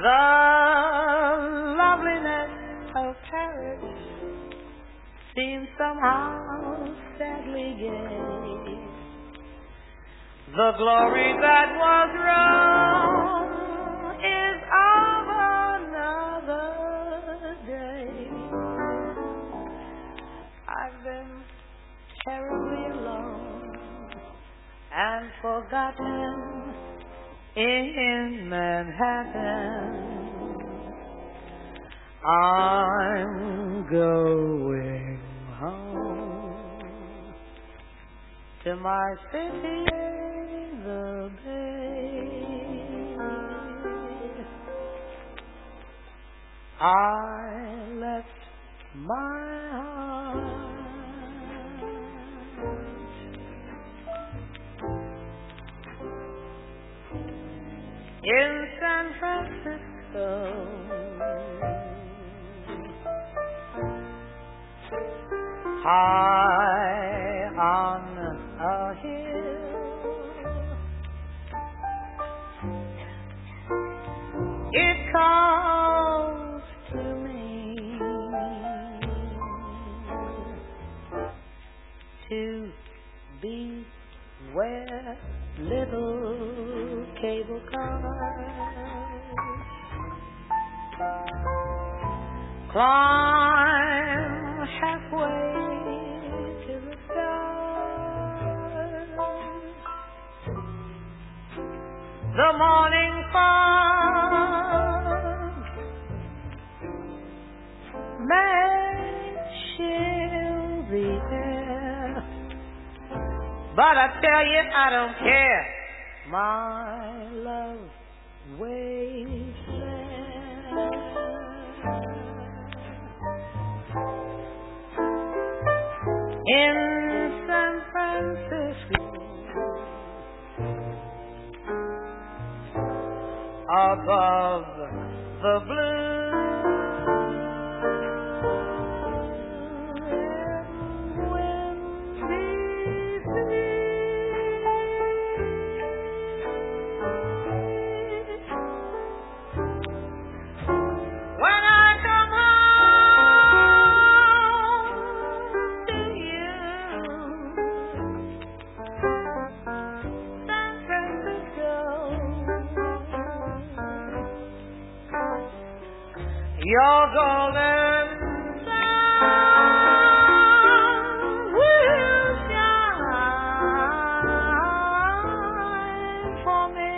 The loveliness of Paris seems somehow sadly gay. The glory that was Rome is of another day. I've been terribly alone and forgotten in Manhattan. I'm going home to my city, the Bay. I left my heart in San Francisco. High on a hill, it calls to me to be where little cable cars climb halfway to the stars. The morning fog may chill the air, but I tell you I don't care. My love waits there. In San Francisco, above the blue, your golden sun will shine for me.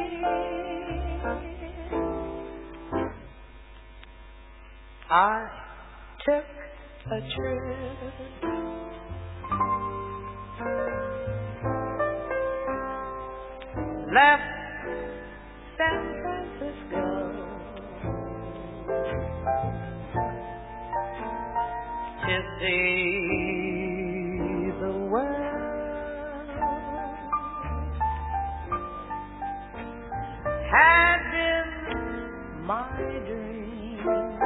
I took a trip left San Francisco to see the world. Had been my dream.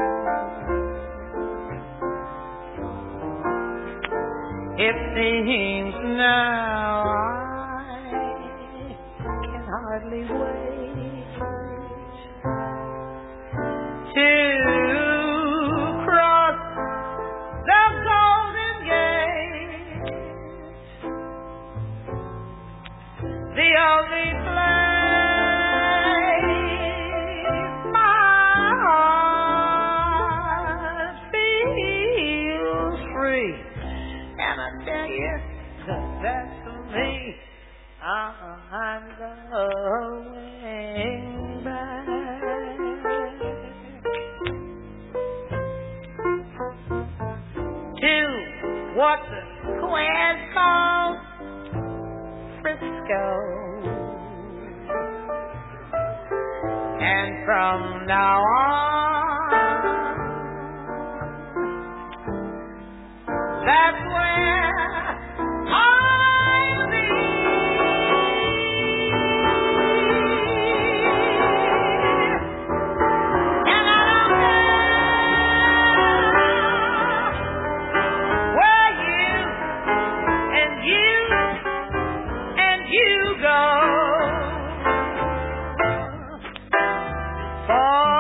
It seems now I can hardly wait to cross the Golden Gate, the only place my heart feels free. And I tell you, that's for me. I'm going back to what the square's called Frisco. And from now on, that's where I'll be. And I don't care where you go. For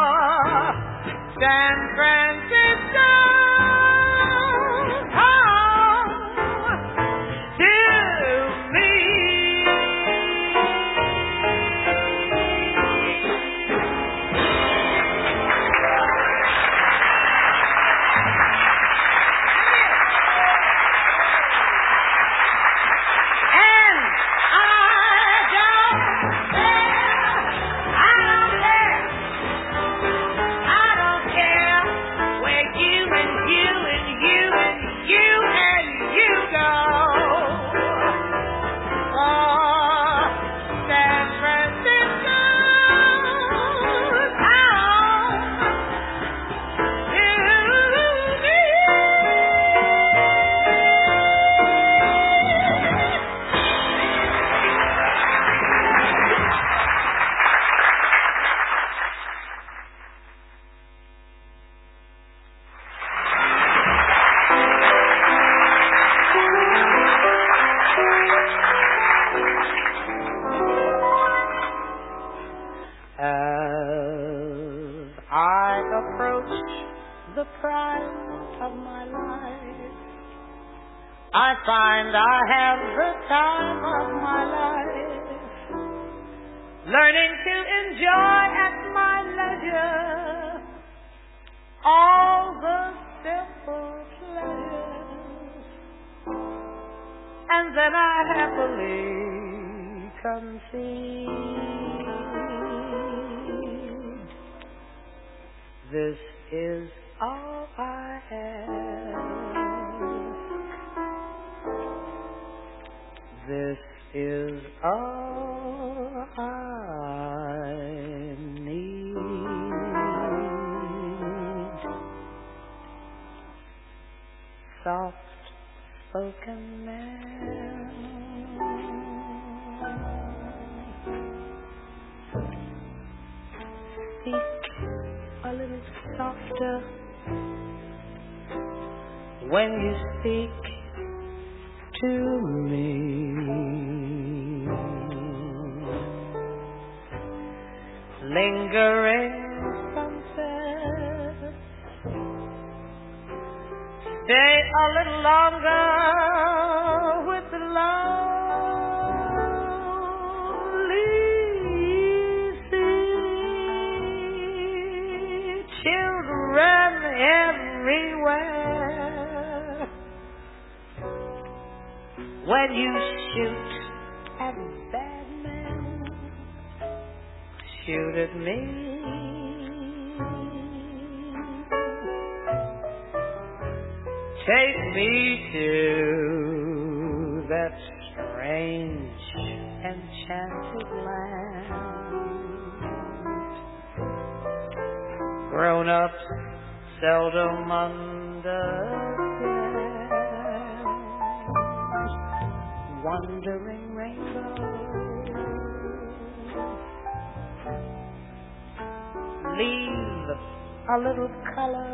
I find I have the time of my life, learning to enjoy at my leisure all the simple pleasures, and then I happily concede this is all I have. This is all I need. Soft-spoken man, speak a little softer when you speak to me. Lingering sunset, stay a little longer with the lonely sea. Children everywhere. When you shoot at bad men, shoot at me. Take me to that strange, enchanted land. Grown-ups seldom understand. Wandering rainbows leave a little color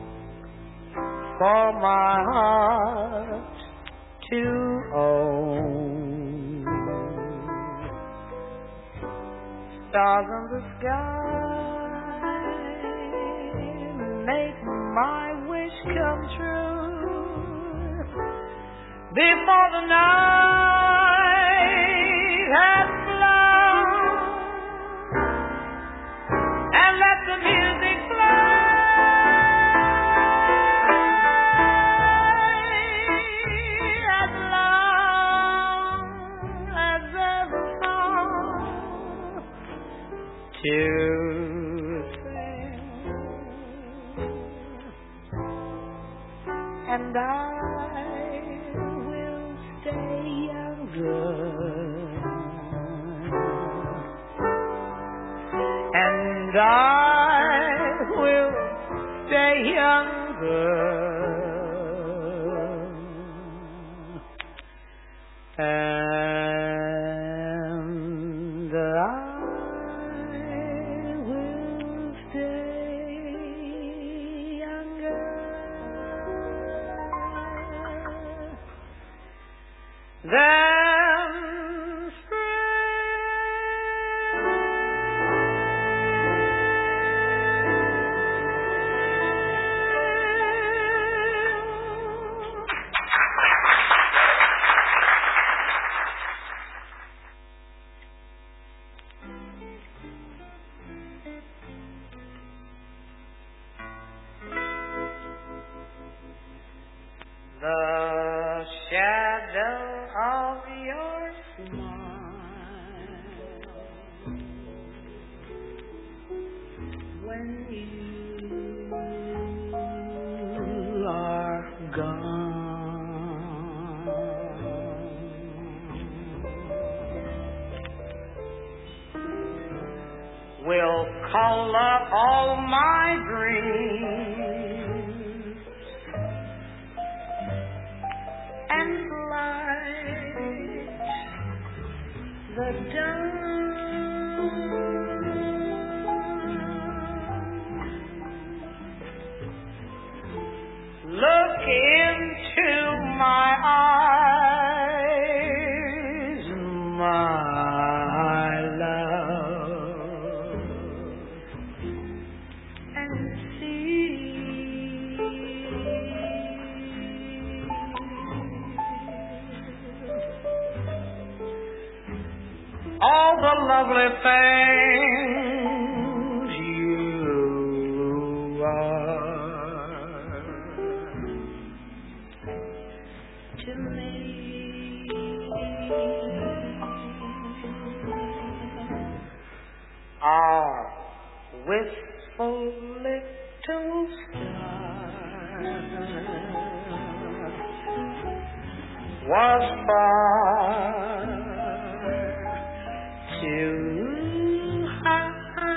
for my heart to own. Stars in the sky make my wish come true. Before the night has flown, and let the music play as long as there's a song to sing, and stay younger, and I will stay younger, and I will stay younger. Then the shadow of your smile when you are gone will call up all my dreams and light the dawn. Look into my eyes, my love, and see lovely things you are to me. Our wistful little star was far too high.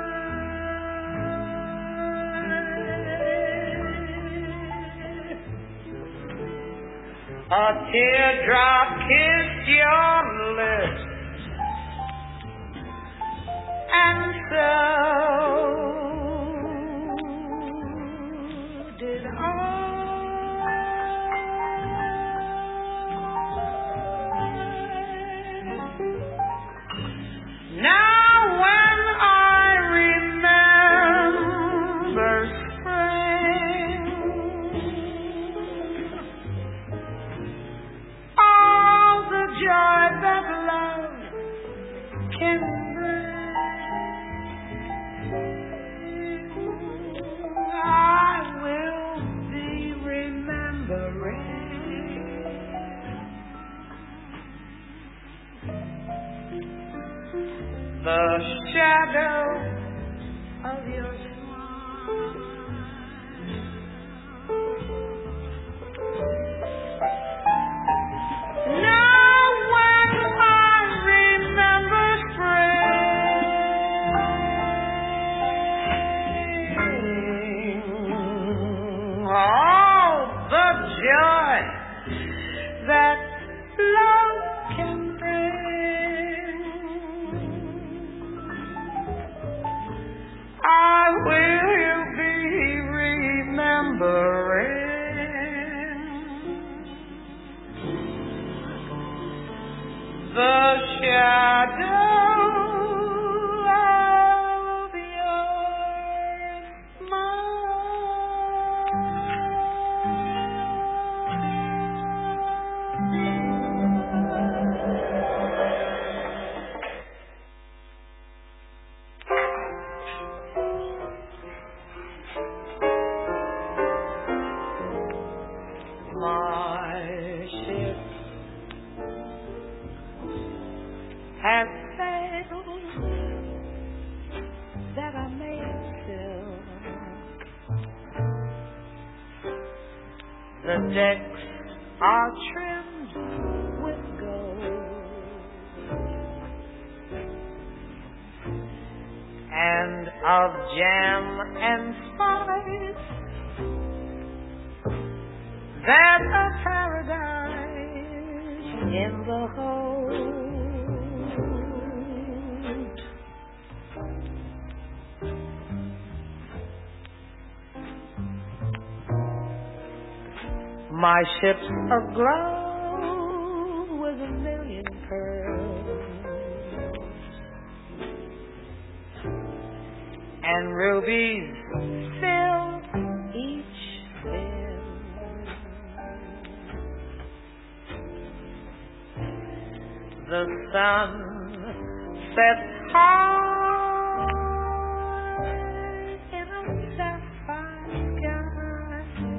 A teardrop kissed your lips, and so did I. Now when I remember spring, all the joy that love can the shadow of your smile. Now when I remember spring, all the joy that love can bring, I will be remembering the shadow of your smile. My ship has sailed that I may sail. The decks are trimmed with gold, and of jam and spice there's a paradise in the hold. My ship's aglow with a million pearls, and rubies fill each fin. The sun sets high in a sapphire sky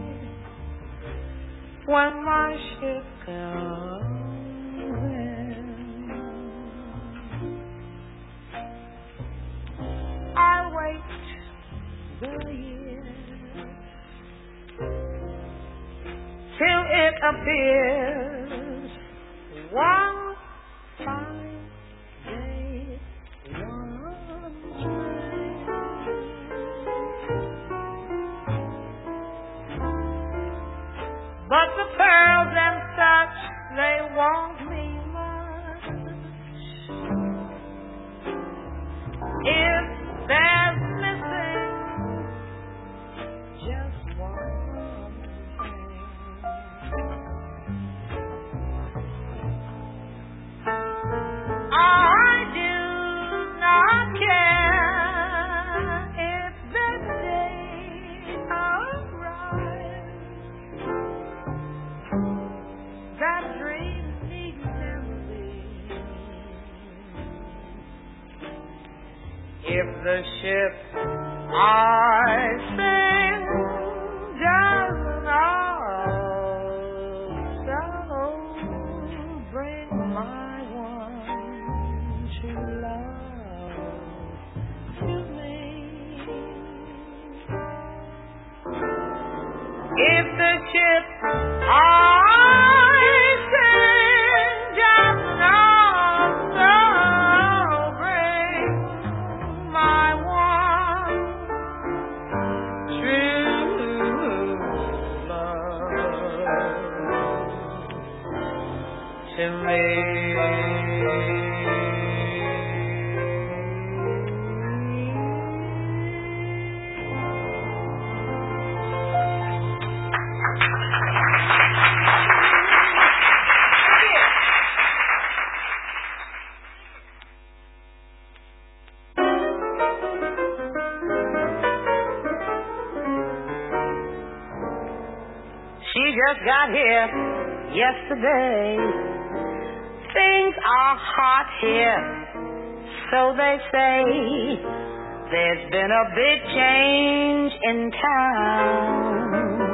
when my ship comes in. I wait the years till it appears one fine day, one but the pearls and such, they won't mean much if there's missing just one thing. I do not care if the day arrives. That dream need never the ship I sail doesn't also bring my one true love to me. If the ship I sail doesn't also bring my one true love to me. She just got here yesterday. Things are hot here, so they say. There's been a big change in town.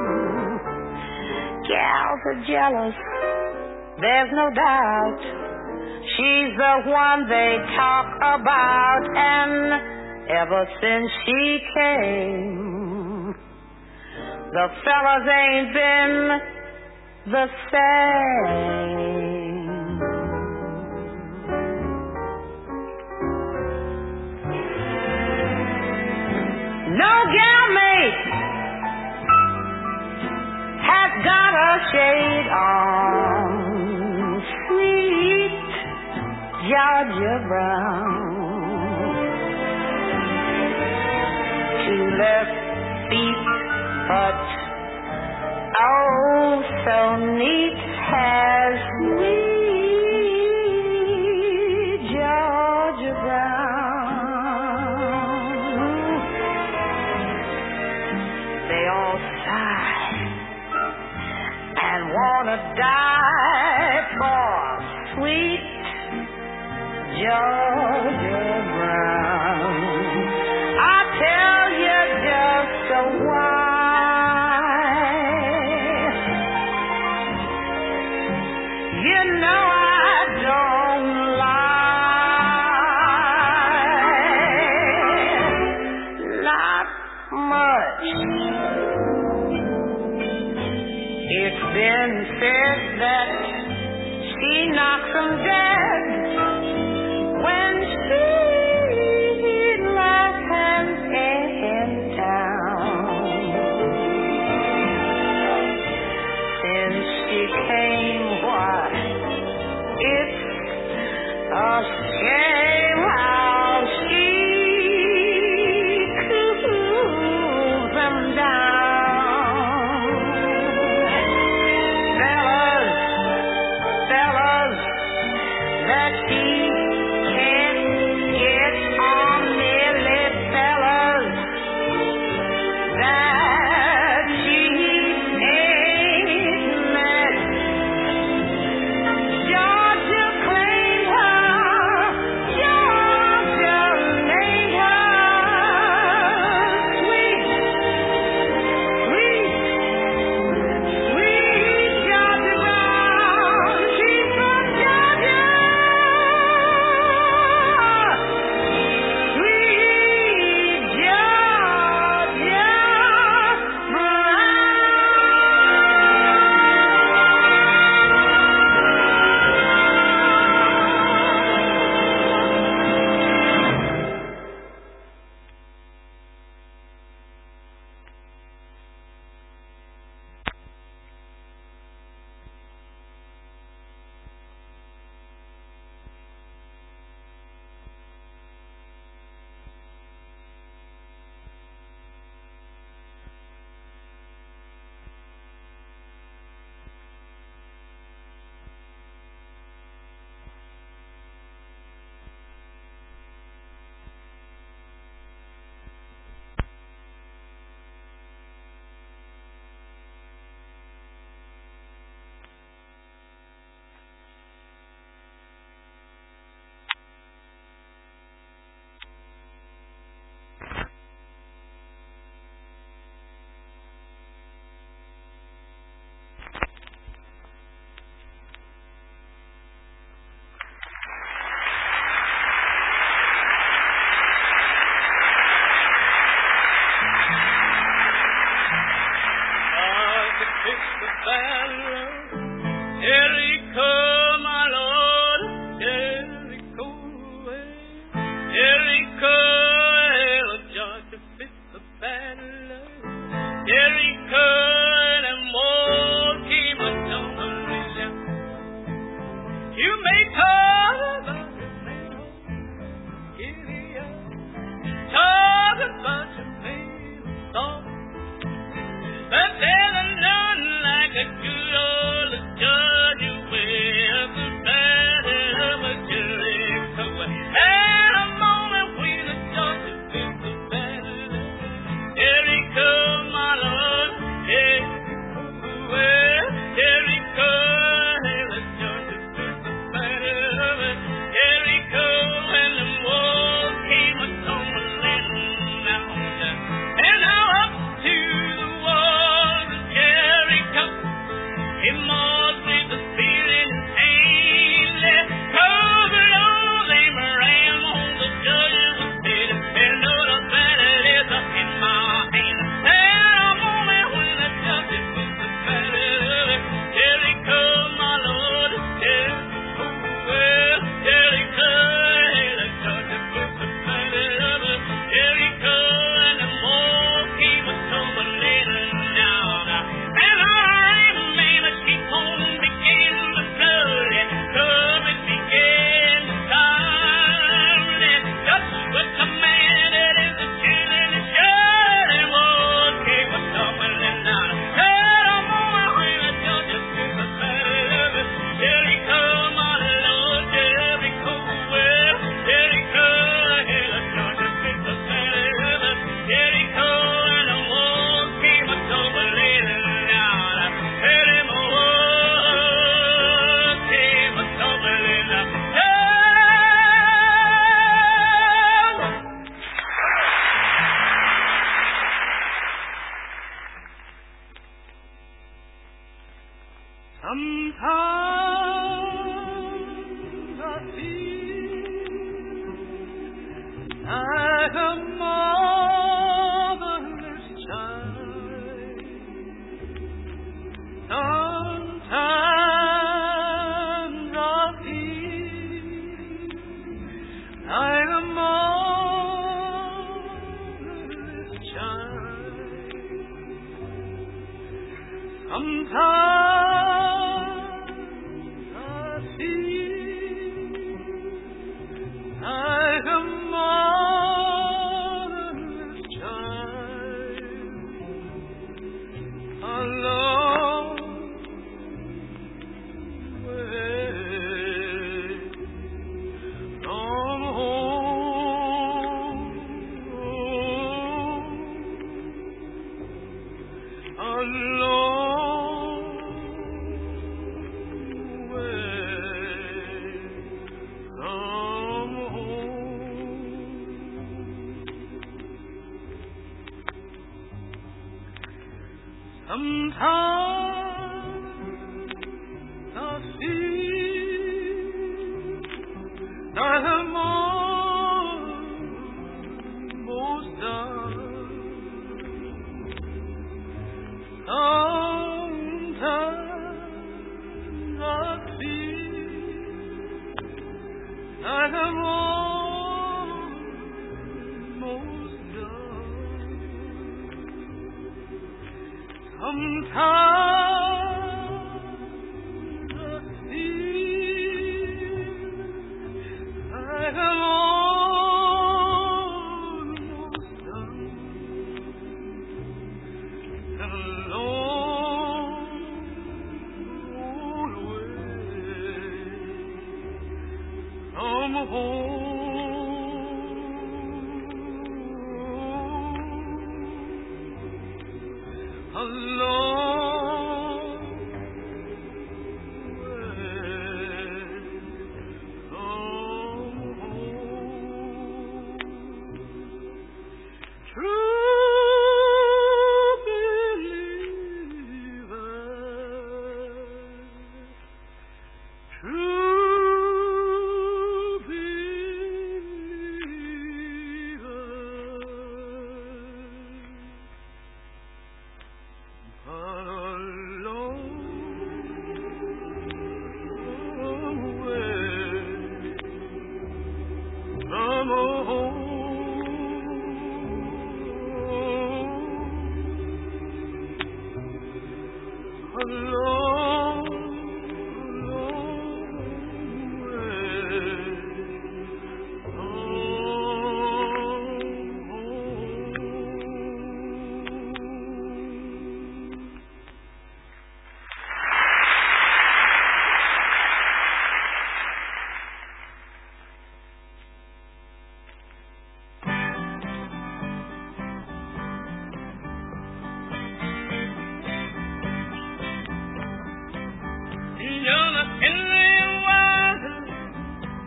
Gals are jealous, there's no doubt. She's the one they talk about, and ever since she came, the fellas ain't been the same. No gal mate has got a shade on. Sweet Georgia Brown. Two left feet, but oh, so neat has sweet Georgia Brown. They all sigh and wanna die for sweet Georgia Brown. I tell you just why. You know I don't lie. Not much. It's been said that she knocks 'em dead when she left him in town. Since she came, why, it's a shame how she cools them down. Fellas, that she can't get on nearly, fellas, that she ain't met. Georgia claimed her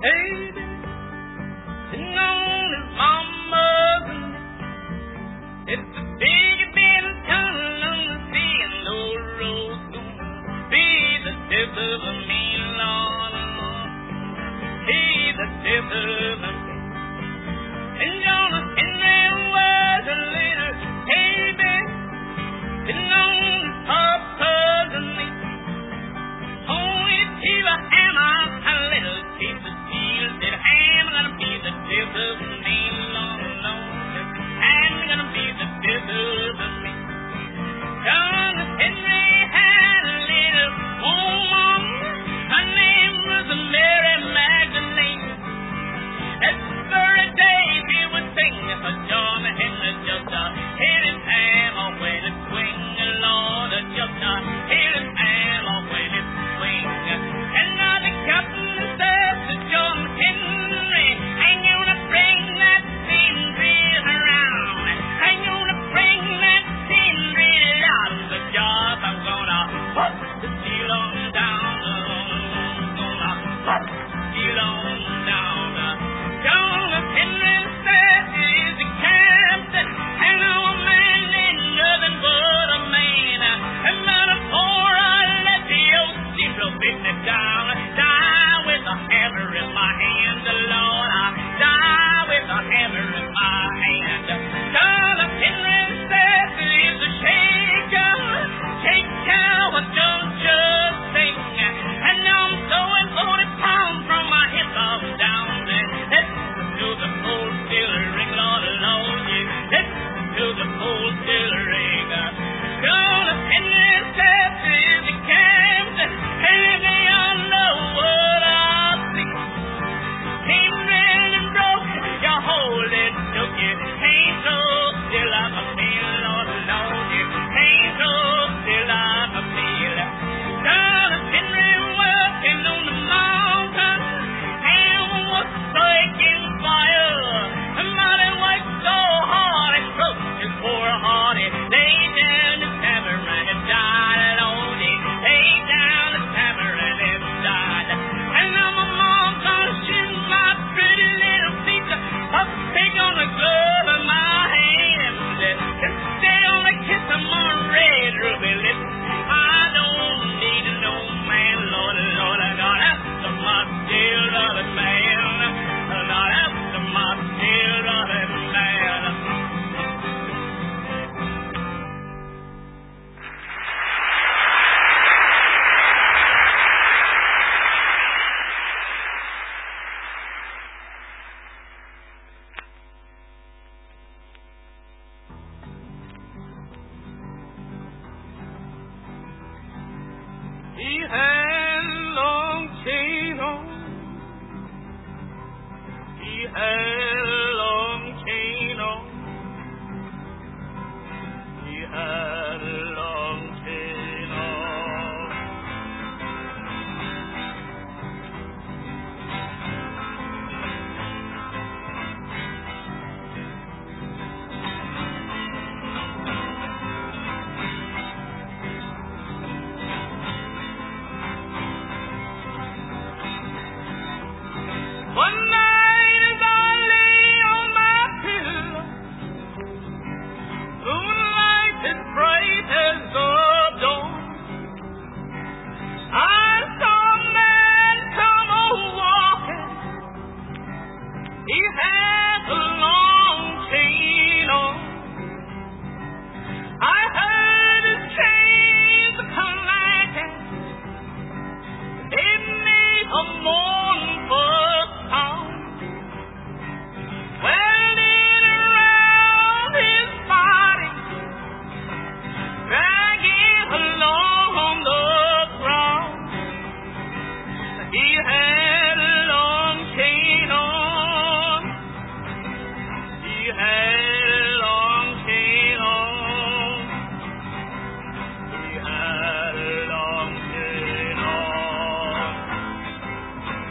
baby, sitting on his mama's knee. It's the day you've been turning on the sea, and those roads gonna be the death of me, Lord. Be the death of me. And John Henry was a little baby, sitting on his papa's knee. Only to a hammer, a little piece of steel, said, I'm gonna be the death of me, Lord, Lord. I'm gonna be the death of me. John Henry had a little woman, her name was Mary Magdalene. Every day he would sing for John Henry, just hit his hammer when it swing, Lord, just hit his hammer when it swing. And now the captain said to John Henry, I'm gonna bring that steam drill around. I'm gonna bring that steam drill out of the job. I'm gonna put the steel on down. Gonna put the steel on down. John Henry said he's a captain, and no man ain't nothing but a man. And before I let the old steamroll beat me down, die with a hammer in my hand, Lord, I die with a hammer in my hand. John Henry said he's a shaker, but don't just sing. And now I'm throwing 40 pounds from my hip up down there. To the old steel ring, Lord, Lord, yeah. To the old steel ring. John Henry said he's a captain, and they all know what I see. Came red and broke, you hold it, took it. Ain't so still I'm a feel, Lord, Lord, yeah. Ain't so still I'm a feel. John Henry working on the mountain, and was breaking fire. And Marty worked so hard and broke his poor heart. He laid down his hammer and it died, Lord. He laid down his hammer and it died. And now my mom's gonna shoot my pretty little feet. A pig on the glove of my hand. And stay on the kiss of my red ruby lips. I don't need no man, Lord, Lord, not after my dear loving man. Not after my dear loving man. He had a long chain on. He had a long chain on. He had a long chain on. One night as I lay on my pillow, moonlight as bright as the dawn, I saw a man come a-walking. He had a long chain on. I heard his chains clanking. They made a mournful sound. Welding around his body, dragging along the ground. He had a long chain on. He had a long chain on. He had a long chain on.